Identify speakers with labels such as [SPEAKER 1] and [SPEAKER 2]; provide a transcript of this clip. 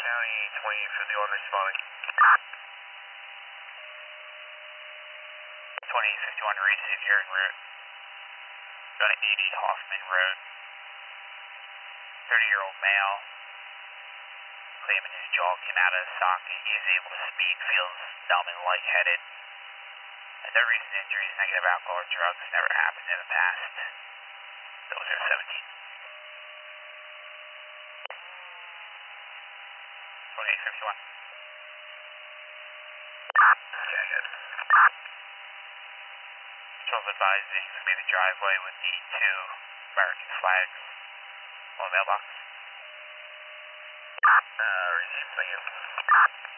[SPEAKER 1] County 2051 responding. 2051 received, you're en route. Going to 80 Hoffman Road. 30-year-old male. Claiming his jaw came out of his socket. He is able to speak, feels numb and lightheaded. And no recent injuries, negative alcohol or drugs, never happened in the past. 0017. 2851. Okay, good. Patrol's advising it's going to be the driveway with the two American flags on the mailbox. Received, thank you.